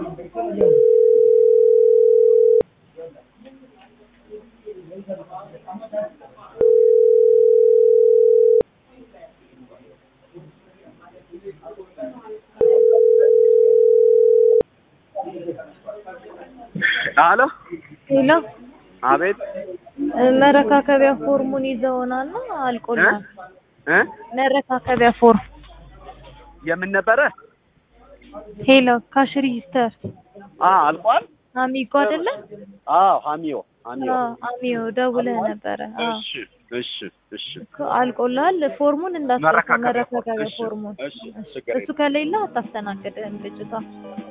Allo? Hello? አቤት መረካከቢያ ፎርሙን ይዘውናልና አልቆልናል። መረካከቢያ ፎርም የምን ነበረ? ሄሎ ካሽ ሬጂስተር አልቋል። አሚጎ አይደለ? አሚዮ አሚዮ ደውለህ ነበረ። እሺ አልቆላል። ፎርሙን እንዳትረሳ። መረካከቢያ እሺ ፎርሙን እሺ እሱ ከሌለ አታስተናግድህም ልጅቷ።